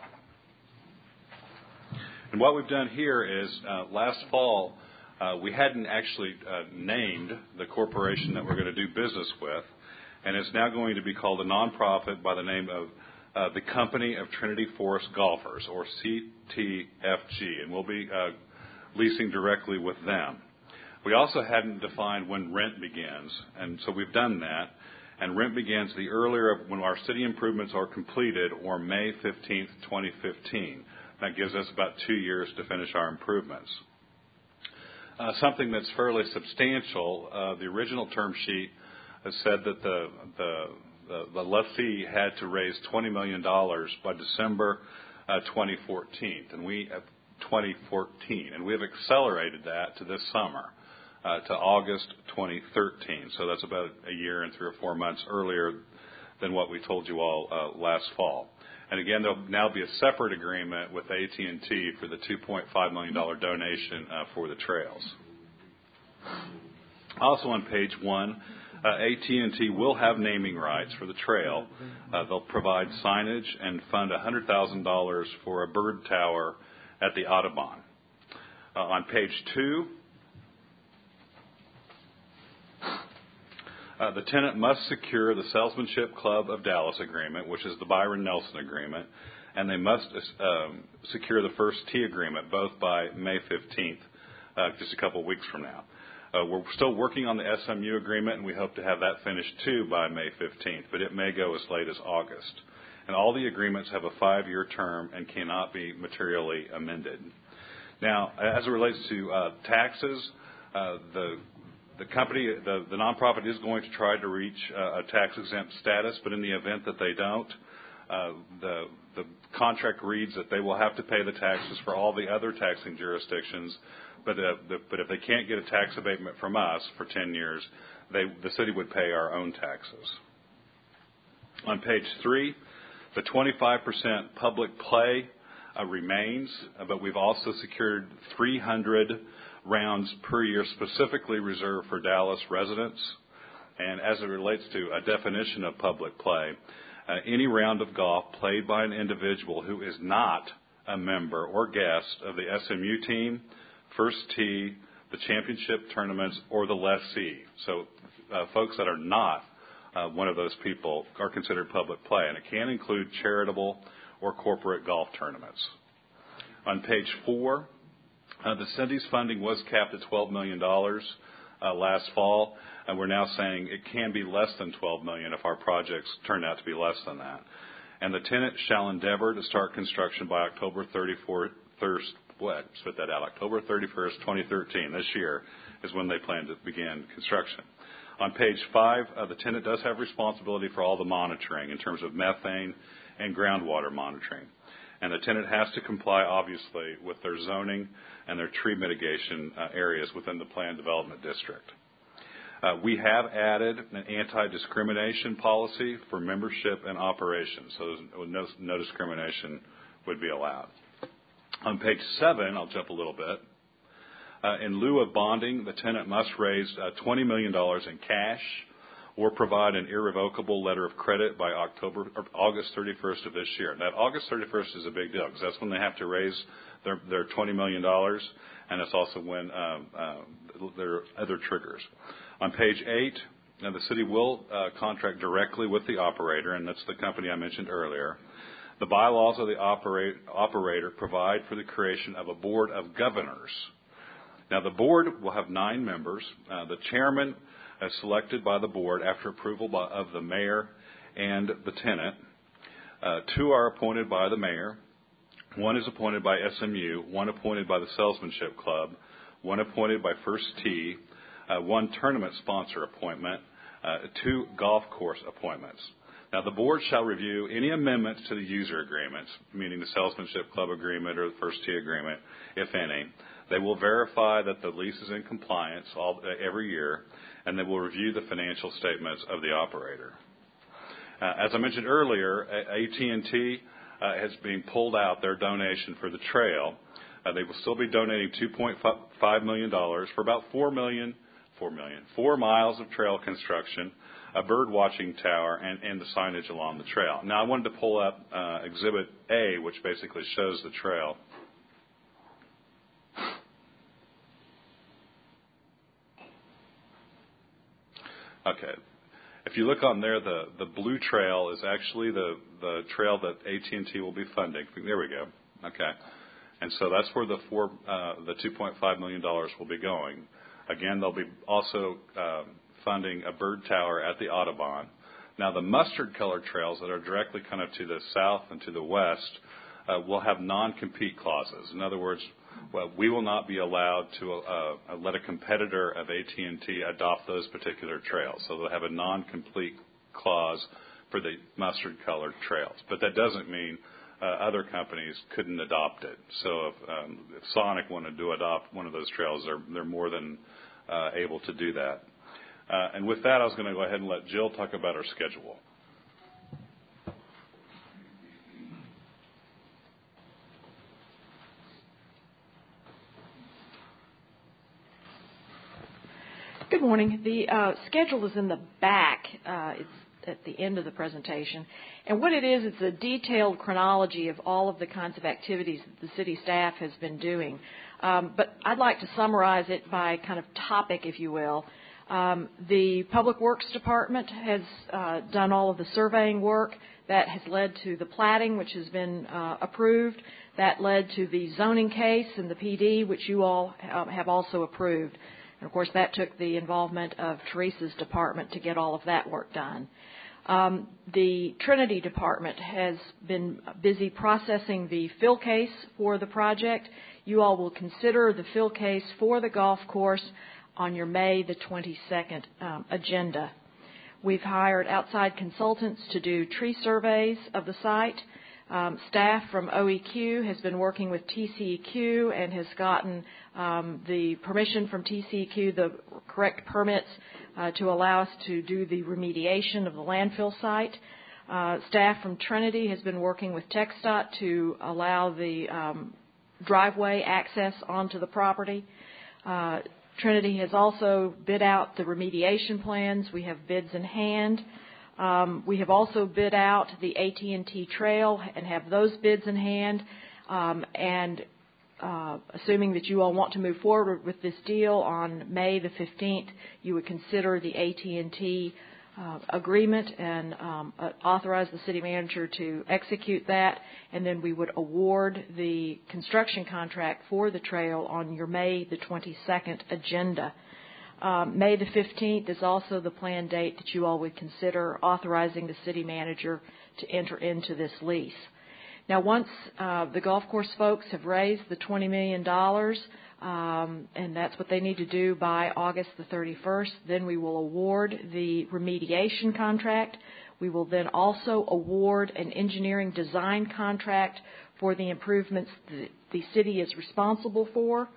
And what we've done here is uh, last fall, uh, we hadn't actually uh, named the corporation that we're going to do business with, and it's now going to be called a nonprofit by the name of uh, the Company of Trinity Forest Golfers, or C T F G, and we'll be uh, leasing directly with them. We also hadn't defined when rent begins, and so we've done that. And rent begins the earlier of when our city improvements are completed, or May fifteenth, twenty fifteen. That gives us about two years to finish our improvements. Uh, something that's fairly substantial, uh, the original term sheet has said that the, the, the, the lessee had to raise twenty million dollars by December uh, twenty fourteen, and we uh, twenty fourteen, and we have accelerated that to this summer. Uh, to August twenty thirteen. So that's about a year and three or four months earlier than what we told you all uh, last fall. And again, there'll now be a separate agreement with A T and T for the two point five million dollars donation uh, for the trails. Also on page one, uh, A T and T will have naming rights for the trail. Uh, they'll provide signage and fund one hundred thousand dollars for a bird tower at the Audubon. Uh, on page two, Uh, the tenant must secure the Salesmanship Club of Dallas agreement, which is the Byron Nelson agreement, and they must um, secure the first T agreement, both by May fifteenth, uh, just a couple of weeks from now. Uh, we're still working on the S M U agreement, and we hope to have that finished too by May fifteenth, but it may go as late as August. And all the agreements have a five-year term and cannot be materially amended. Now, as it relates to uh, taxes, uh, the The company, the, the nonprofit is going to try to reach uh, a tax-exempt status, but in the event that they don't, uh, the, the contract reads that they will have to pay the taxes for all the other taxing jurisdictions, but, uh, the, but if they can't get a tax abatement from us for ten years, they, the city would pay our own taxes. On page three, the twenty-five percent public play uh, remains, uh, but we've also secured three hundred rounds per year specifically reserved for Dallas residents. And as it relates to a definition of public play, uh, any round of golf played by an individual who is not a member or guest of the S M U team, First Tee, the championship tournaments, or the lessee. So uh, folks that are not uh, one of those people are considered public play, and it can include charitable or corporate golf tournaments. On page four, Uh, the city's funding was capped at twelve million dollars uh, last fall, and we're now saying it can be less than twelve million dollars if our projects turn out to be less than that. And the tenant shall endeavor to start construction by October thirty-first, what, spit that out, October thirty-first, twenty thirteen, this year is when they plan to begin construction. On page five, uh, the tenant does have responsibility for all the monitoring in terms of methane and groundwater monitoring. And the tenant has to comply, obviously, with their zoning and their tree mitigation uh, areas within the planned development district. Uh, we have added an anti-discrimination policy for membership and operations, so no, no discrimination would be allowed. On page seven, I'll jump a little bit. Uh, in lieu of bonding, the tenant must raise uh, twenty million dollars in cash or provide an irrevocable letter of credit by October or August thirty-first of this year. That August thirty-first is a big deal because that's when they have to raise their, their twenty million dollars, and it's also when um, uh, there are other triggers. On page eight, now the city will uh, contract directly with the operator, and that's the company I mentioned earlier. The bylaws of the operate, operator provide for the creation of a board of governors. Now, the board will have nine members. Uh, the chairman is selected by the board after approval by, of the mayor and the tenant. Uh, two are appointed by the mayor. One is appointed by S M U, one appointed by the Salesmanship Club, one appointed by First Tee, uh, one tournament sponsor appointment, uh, two golf course appointments. Now, the board shall review any amendments to the user agreements, meaning the salesmanship club agreement or the first tee agreement, if any. They will verify that the lease is in compliance all, every year, and they will review the financial statements of the operator. Uh, as I mentioned earlier, A T and T uh, has been pulled out their donation for the trail. Uh, they will still be donating two point five million dollars for about four million, four million, four miles of trail construction, a bird watching tower, and, and the signage along the trail. Now, I wanted to pull up uh, Exhibit A, which basically shows the trail. Okay. If you look on there, the, the blue trail is actually the, the trail that A T and T will be funding. There we go. Okay. And so that's where the four, uh, the two point five million dollars will be going. Again, they'll be also um, funding a bird tower at the Audubon. Now, the mustard-colored trails that are directly kind of to the south and to the west uh, will have non-compete clauses. In other words, well, we will not be allowed to uh, let a competitor of A T and T adopt those particular trails. So they'll have a non-complete clause for the mustard-colored trails. But that doesn't mean uh, other companies couldn't adopt it. So if, um, if Sonic wanted to adopt one of those trails, they're, they're more than uh, able to do that. Uh, and with that, I was going to go ahead and let Jill talk about our schedule. Good morning. The uh, schedule is in the back. Uh, it's at the end of the presentation. And what it is, it's a detailed chronology of all of the kinds of activities that the city staff has been doing. Um, but I'd like to summarize it by kind of topic, if you will. Um, the Public Works Department has uh, done all of the surveying work. That has led to the platting, which has been uh, approved. That led to the zoning case and the P D, which you all uh, have also approved. And, of course, that took the involvement of Teresa's department to get all of that work done. Um, the Trinity Department has been busy processing the fill case for the project. You all will consider the fill case for the golf course on your May the twenty-second um, agenda. We've hired outside consultants to do tree surveys of the site. Um, staff from O E Q has been working with T C E Q and has gotten um, the permission from T C E Q, the correct permits uh, to allow us to do the remediation of the landfill site. Uh, staff from Trinity has been working with TxDOT to allow the um, driveway access onto the property. Uh, Trinity has also bid out the remediation plans. We have bids in hand. Um, we have also bid out the A T and T trail and have those bids in hand. Um, and uh, assuming that you all want to move forward with this deal on May the fifteenth, you would consider the A T and T uh, agreement and um, uh, authorize the city manager to execute that, and then we would award the construction contract for the trail on your May the twenty-second agenda. Um, May the fifteenth is also the planned date that you all would consider authorizing the city manager to enter into this lease. Now, once uh, the golf course folks have raised the twenty million dollars, um, and that's what they need to do by August the thirty-first, then we will award the remediation contract. We will then also award an engineering design contract for the improvements that the city is responsible for.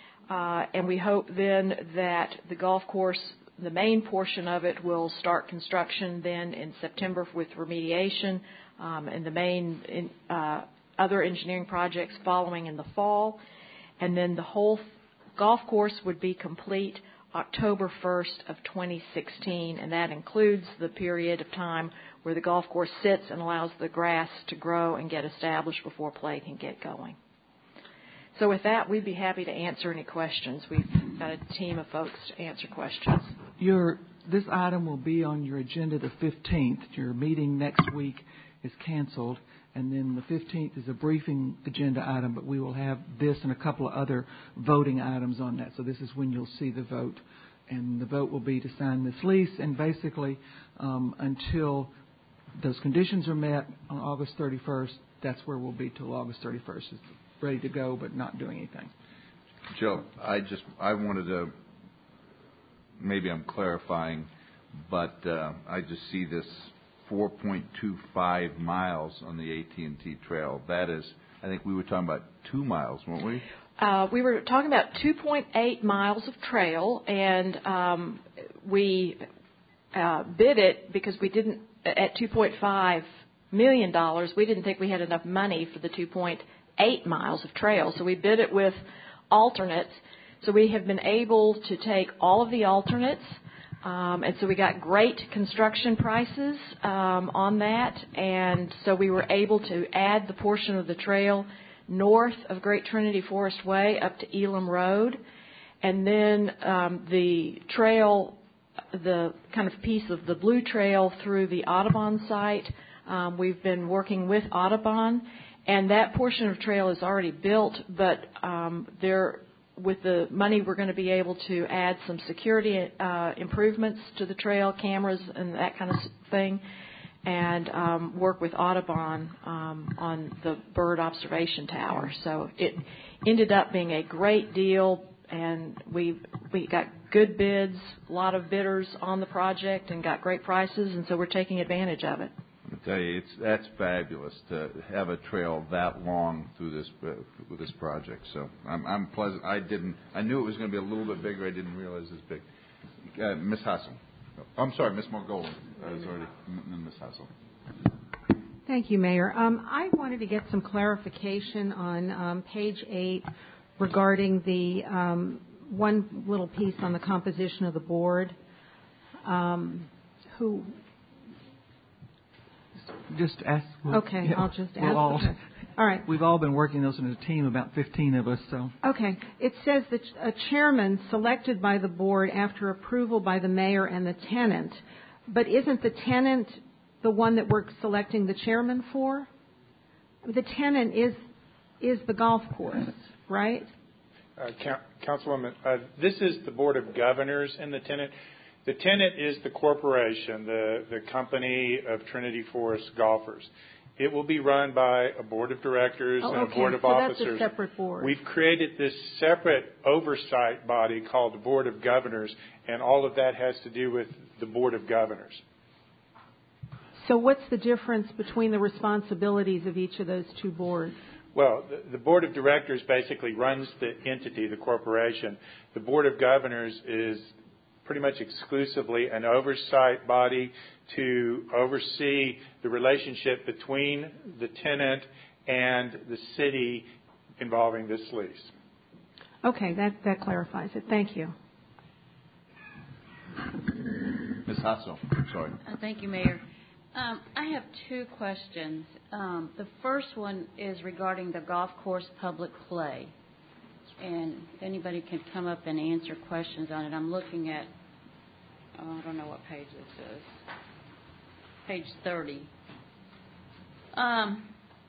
Uh, and we hope then that the golf course, the main portion of it, will start construction then in September with remediation, um, and the main in, uh, other engineering projects following in the fall. And then the whole golf course would be complete October first of twenty sixteen, and that includes the period of time where the golf course sits and allows the grass to grow and get established before play can get going. So with that, we'd be happy to answer any questions. We've got a team of folks to answer questions. Your, this item will be on your agenda the fifteenth. Your meeting next week is canceled, and then the fifteenth is a briefing agenda item, but we will have this and a couple of other voting items on that. So this is when you'll see the vote. And the vote will be to sign this lease, and basically um, until those conditions are met on August thirty-first, that's where we'll be till August thirty-first. It's ready to go, but not doing anything. Joe, I just, I wanted to, maybe I'm clarifying, but uh, I just see this four point two five miles on the A T and T Trail. That is, I think we were talking about two miles, weren't we? Uh, we were talking about two point eight miles of trail, and um, we uh, bid it because we didn't, at two point five million dollars, we didn't think we had enough money for the two point eight miles of trail. So we bid it with alternates. So we have been able to take all of the alternates, um, and so we got great construction prices um, on that, and so we were able to add the portion of the trail north of Great Trinity Forest Way up to Elam Road, and then um, the trail, the kind of piece of the blue trail through the Audubon site. Um, we've been working with Audubon, and that portion of trail is already built, but um, there, with the money, we're going to be able to add some security uh, improvements to the trail, cameras and that kind of thing, and um, work with Audubon um, on the bird observation tower. So it ended up being a great deal, and we we got good bids, a lot of bidders on the project, and got great prices, and so we're taking advantage of it. I tell you, it's that's fabulous to have a trail that long through this uh, with this project. So I'm, I'm pleasant. I didn't. I knew it was going to be a little bit bigger. I didn't realize it was big. Uh, Miz Hassel. I'm sorry, Miz Margolis. I was already Miz Hassel. Thank you, Mayor. Um, I wanted to get some clarification on um, page eight regarding the um, one little piece on the composition of the board. Um, who? Just ask. Okay, yeah, I'll just we'll ask. All, okay. all right. We've all been working those in a team, about fifteen of us. So. Okay. It says that a chairman selected by the board after approval by the mayor and the tenant, but isn't the tenant the one that we're selecting the chairman for? The tenant is is the golf course, right? Uh, Councilwoman, uh, this is the Board of Governors and the tenant. The tenant is the corporation, the, the company of Trinity Forest Golfers. It will be run by a board of directors oh, and okay. a board of so officers. That's a separate board. We've created this separate oversight body called the Board of Governors, and all of that has to do with the Board of Governors. So what's the difference between the responsibilities of each of those two boards? Well, the, the Board of Directors basically runs the entity, the corporation. The Board of Governors is pretty much exclusively an oversight body to oversee the relationship between the tenant and the city involving this lease. Okay, that, that clarifies it. Thank you. Miz Hassel, sorry. Uh, thank you, Mayor. Um, I have two questions. Um, the first one is regarding the golf course public play. And if anybody can come up and answer questions on it. I'm looking at, oh, I don't know what page this is, page thirty. Um,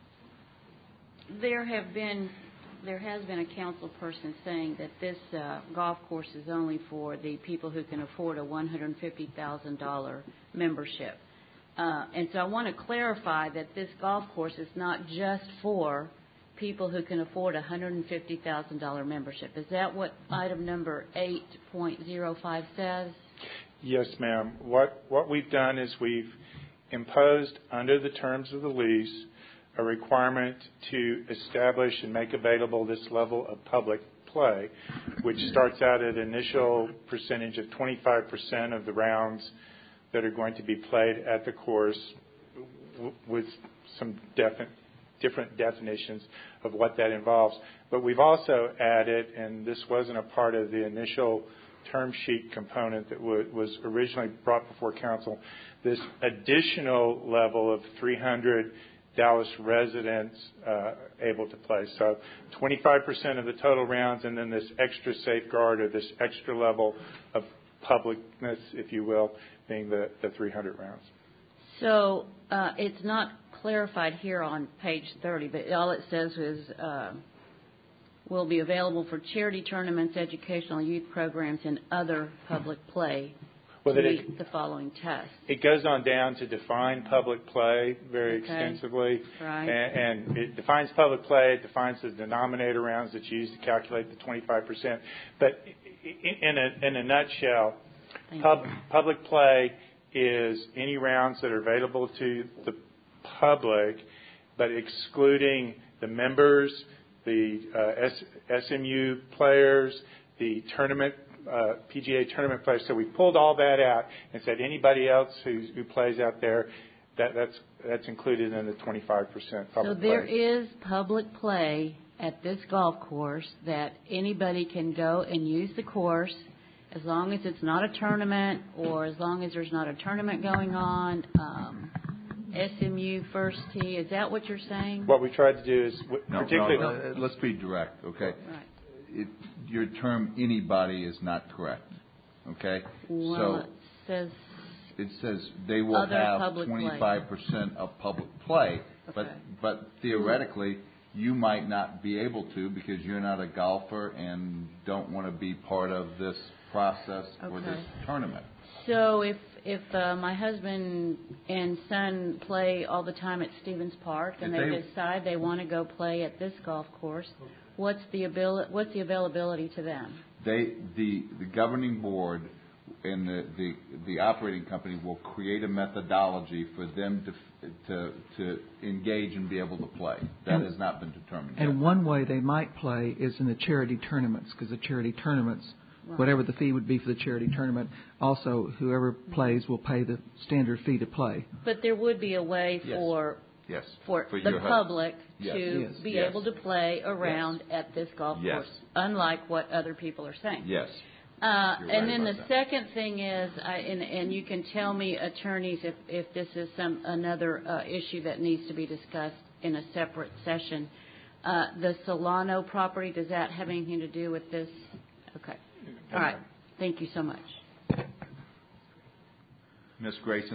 there have been, there has been a council person saying that this uh, golf course is only for the people who can afford a one hundred fifty thousand dollars membership. Uh, and so I want to clarify that this golf course is not just for people who can afford a one hundred fifty thousand dollars membership. Is that what item number eight point oh five says? Yes, ma'am. What, what we've done is we've imposed under the terms of the lease a requirement to establish and make available this level of public play, which starts out at an initial percentage of twenty-five percent of the rounds that are going to be played at the course, w- with some defi- different definitions of what that involves. But we've also added, and this wasn't a part of the initial term sheet component that w- was originally brought before council, this additional level of three hundred Dallas residents uh, able to play. So twenty-five percent of the total rounds, and then this extra safeguard or this extra level of publicness, if you will, being the, the three hundred rounds. So uh, it's not clarified here on page thirty, but all it says is uh, will be available for charity tournaments, educational youth programs, and other public play Well, to that meet it, the following tests. It goes on down to define public play very Okay. extensively. Right. And, and it defines public play. It defines the denominator rounds that's used to calculate the twenty-five percent. But in a, in a nutshell, pub, public play is any rounds that are available to the public, but excluding the members, the uh, S- SMU players, the tournament, uh, P G A tournament players. So we pulled all that out and said anybody else who, who plays out there, that, that's that's included in the twenty-five percent public So there play. is public play at this golf course that anybody can go and use the course as long as it's not a tournament or as long as there's not a tournament going on. Um, S M U First Tee, is that what you're saying? What we tried to do is, w- No, particularly... no, uh, let's be direct, okay? Right. It, your term "anybody" is not correct, okay? Well, so it says it says they will other have public play. twenty-five percent of public play, but Okay. but theoretically you might not be able to because you're not a golfer and don't want to be part of this process for Okay. this tournament. So if if uh, my husband and son play all the time at Stevens Park and If they, they- decide they want to go play at this golf course, what's the abil- what's the availability to them? They the the governing board and the, the the operating company will create a methodology for them to to to engage and be able to play. That And- has not been determined And yet. one way they might play is in the charity tournaments, because the charity tournaments, Right. whatever the fee would be for the charity tournament, also whoever plays will pay the standard fee to play. But there would be a way Yes. for Yes. for, For the your hus- public Yes. to Yes. be Yes. able to play around at this golf Yes. course, unlike what other people are saying. Yes. Uh, You're and right then the about that. second thing is, I, and, and you can tell me, attorneys, if, if this is some another uh, issue that needs to be discussed in a separate session. Uh, the Solano property, does that have anything to do with this? Okay. All right. Thank you so much. Miz Grayson.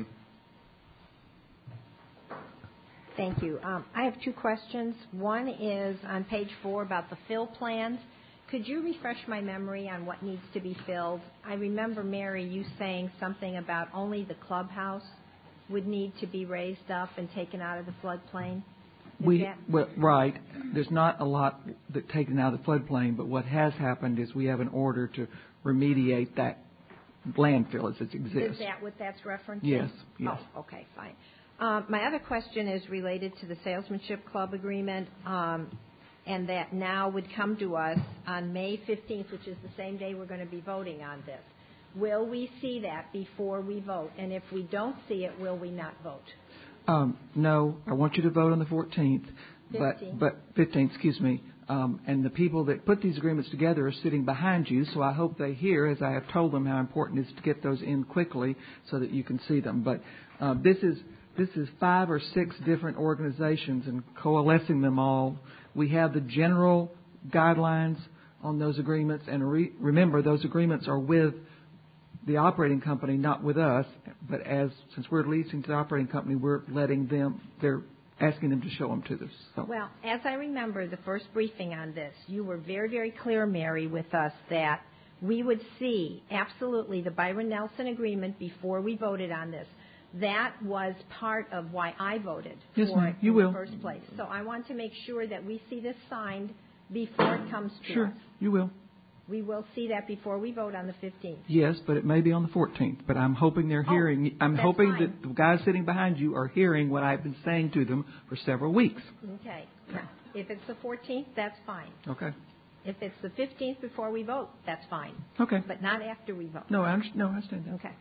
Thank you. Um, I have two questions. One is on page four about the fill plans. Could you refresh my memory on what needs to be filled? I remember, Mary, you saying something about only the clubhouse would need to be raised up and taken out of the floodplain. Is We that- well, right. There's not a lot that taken out of the floodplain, but what has happened is we have an order to remediate that landfill as it exists. Is that what that's referencing? Yes, yes. Oh, okay, fine. Um, my other question is related to the Salesmanship Club agreement, um, and that now would come to us on May fifteenth, which is the same day we're going to be voting on this. Will we see that before we vote? And if we don't see it, will we not vote? Um, no, I want you to vote on the fourteenth, but fifteenth. but fifteenth, excuse me. Um, and the people that put these agreements together are sitting behind you, so I hope they hear, as I have told them, how important it is to get those in quickly so that you can see them. But uh, this is this is five or six different organizations, and coalescing them all, we have the general guidelines on those agreements. And re- remember, those agreements are with the operating company, not with us. But as since we're leasing to the operating company, we're letting them. They're asking them to show them to us. So. Well, as I remember the first briefing on this, you were very, very clear, Mary, with us that we would see absolutely the Byron Nelson agreement before we voted on this. That was part of why I voted Yes, for ma'am. it You in will. the first place. So I want to make sure that we see this signed before it comes to Sure, us. you will. We will see that before we vote on the fifteenth. Yes, but it may be on the fourteenth. But I'm hoping they're hearing. I'm that's hoping fine. that the guys sitting behind you are hearing what I've been saying to them for several weeks. Okay. Now, if it's the fourteenth, that's fine. Okay. If it's the fifteenth before we vote, that's fine. Okay. But not after we vote. No, I understand. No, I understand that. Okay.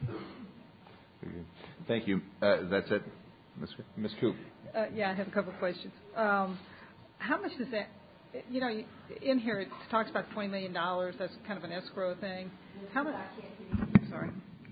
Thank you. Uh, that's it, Miz Miz Coop. Uh, yeah, I have a couple of questions. Um, how much does that, you know, in here it talks about twenty million dollars. That's kind of an escrow thing. How much? Sorry.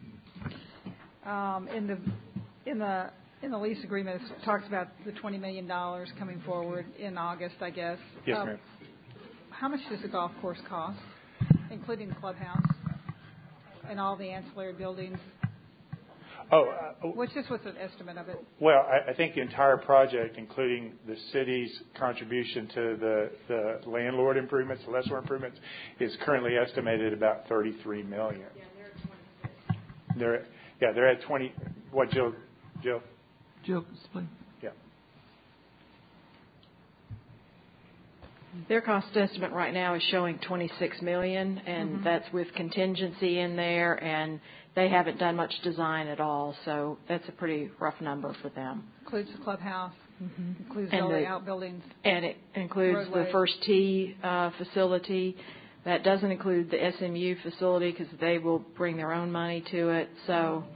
Um, in the in the in the lease agreement, it talks about the twenty million dollars coming forward in August, I guess. Yes, Um, ma'am. How much does the golf course cost, including the clubhouse and all the ancillary buildings? Oh, uh, What's just what's an estimate of it? well, I, I think the entire project, including the city's contribution to the, the landlord improvements, the lessor improvements, is currently estimated about thirty-three million dollars. Yeah, they're at yeah, they're at twenty. What, Jill? Jill? Jill, explain. Yeah. Their cost estimate right now is showing twenty-six million dollars, and Mhm. that's with contingency in there, and they haven't done much design at all, so that's a pretty rough number for them. Includes the clubhouse, includes And all the the- outbuildings. And it includes the roadways. First Tee uh, facility. That doesn't include the S M U facility because they will bring their own money to it. So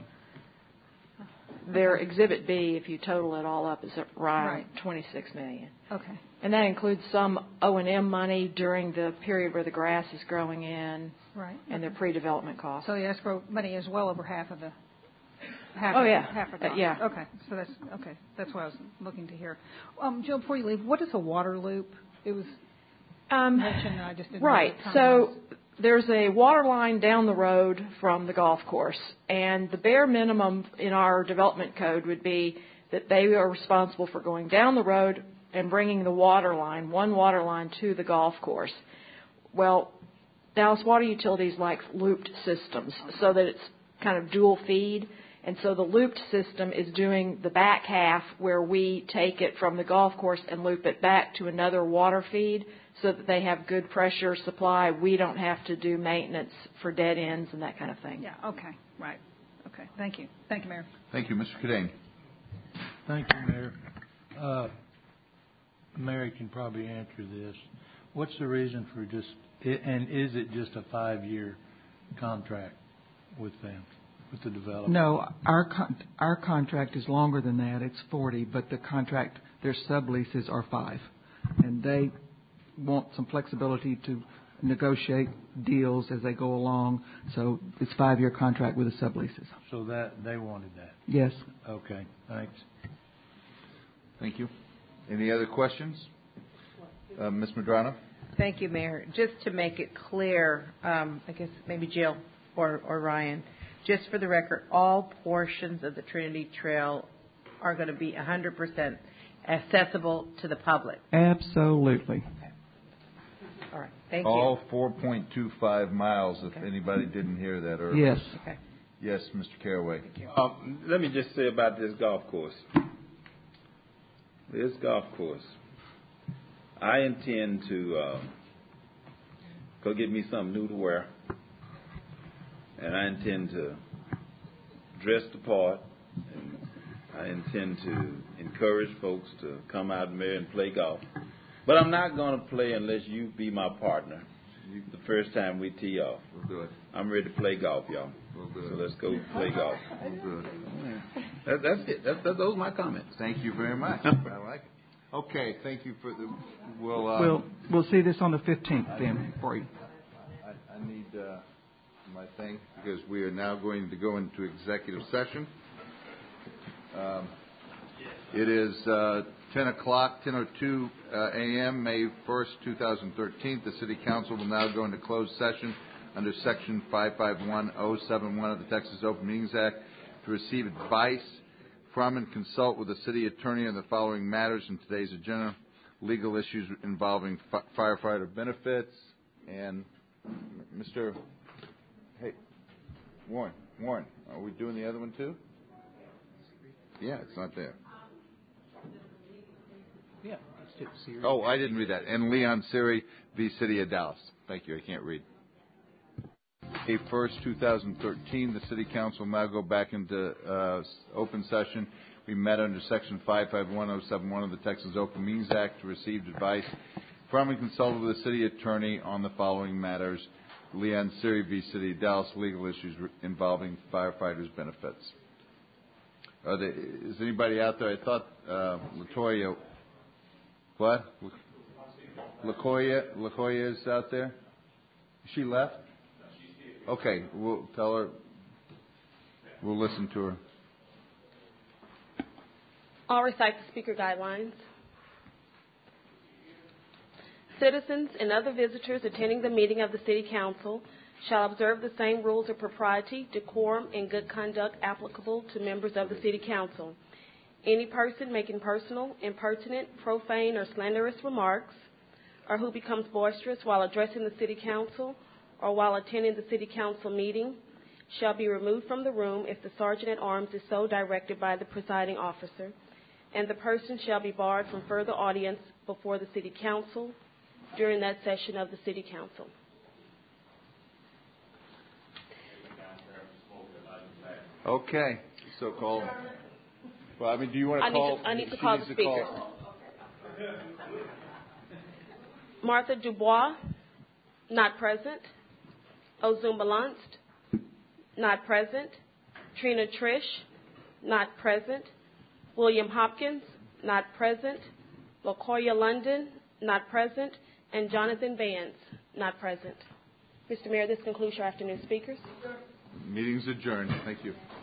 their Exhibit B, if you total it all up, is around Right. twenty-six million dollars. Okay. And that includes some O and M money during the period where the grass is growing in, Right. and their pre-development costs. So the escrow money is well over half of the. Half Oh, of, yeah. half of Uh, the yeah. Okay, so that's okay. That's what I was looking to hear. Um, Jill, before you leave, what is a water loop? It was Um, mentioned, and I just didn't. Right. Know what it So was. there's a water line down the road from the golf course, and the bare minimum in our development code would be that they are responsible for going down the road and bringing the water line, one water line, to the golf course. Well, Dallas Water Utilities likes looped systems so that it's kind of dual feed. And so the looped system is doing the back half where we take it from the golf course and loop it back to another water feed so that they have good pressure supply. We don't have to do maintenance for dead ends and that kind of thing. Yeah. Okay. Right. Okay. Thank you. Thank you, Mayor. Thank you, Mister Cadane. Thank you, Mayor. Uh, Mary can probably answer this. What's the reason for just, and is it just a five-year contract with them, with the developer? No, our con- our contract is longer than that. It's forty, but the contract, their subleases are five, and they want some flexibility to negotiate deals as they go along. So it's five-year contract with the subleases. So that they wanted that. Yes. Okay. Thanks. Thank you. Any other questions? Uh, Miz Medrano? Thank you, Mayor. Just to make it clear, um, I guess maybe Jill or, or Ryan, just for the record, all portions of the Trinity Trail are going to be one hundred percent accessible to the public. Absolutely. All right. Thank you. All four point two five miles, if Okay. anybody didn't hear that earlier. Yes. Okay. Yes, Mister Caraway. Um, let me just say about this golf course. This golf course, I intend to uh, go get me something new to wear, and I intend to dress the part, and I intend to encourage folks to come out there and play golf. But I'm not going to play unless you be my partner. The first time we tee off. We'll do it. I'm ready to play golf, y'all. We'll do So it. let's go play golf. We'll do it. That, that's it. That, that, those are my comments. Thank you very much. I like it. Okay, thank you for the, we'll, uh, We'll we'll see this on the fifteenth then for you. I, I need, uh, my thing, because we are now going to go into executive session. Um, it is, uh, ten o'clock, ten oh two, uh, a m, May first, two thousand thirteen. The City Council will now go into closed session under Section five five one oh seven one of the Texas Open Meetings Act to receive advice from and consult with the city attorney on the following matters in today's agenda: legal issues involving fi- firefighter benefits and Mister Hey, Warren, Warren, are we doing the other one too? Yeah, it's not there. Yeah. Oh, I didn't read that. And Leon Siri v. City of Dallas. Thank you. I can't read. May first, two thousand thirteen, the City Council will now go back into uh, open session. We met under Section five five one oh seven one of the Texas Open Meetings Act to receive advice from and consult with the City Attorney on the following matters: Leon Siri v. City of Dallas, legal issues involving firefighters' benefits. Are they, is anybody out there? I thought uh, Latoya, what? LaCoya, LaCoya is out there? She left? Okay, we'll tell her, we'll listen to her. I'll recite the speaker guidelines. Citizens and other visitors attending the meeting of the City Council shall observe the same rules of propriety, decorum, and good conduct applicable to members of the City Council. Any person making personal, impertinent, profane, or slanderous remarks, or who becomes boisterous while addressing the City Council or while attending the City Council meeting, shall be removed from the room if the Sergeant at Arms is so directed by the presiding officer, and the person shall be barred from further audience before the City Council during that session of the City Council. Okay, so call. Well, I mean, do you want I to call? Need to, I need to she call needs the to speakers. call. Martha Dubois, not present. Ozumba Lunst, not present. Trina Trish, not present. William Hopkins, not present. LaCoya London, not present. And Jonathan Vance, not present. Mister Mayor, this concludes your afternoon speakers. Meeting's adjourned. Thank you.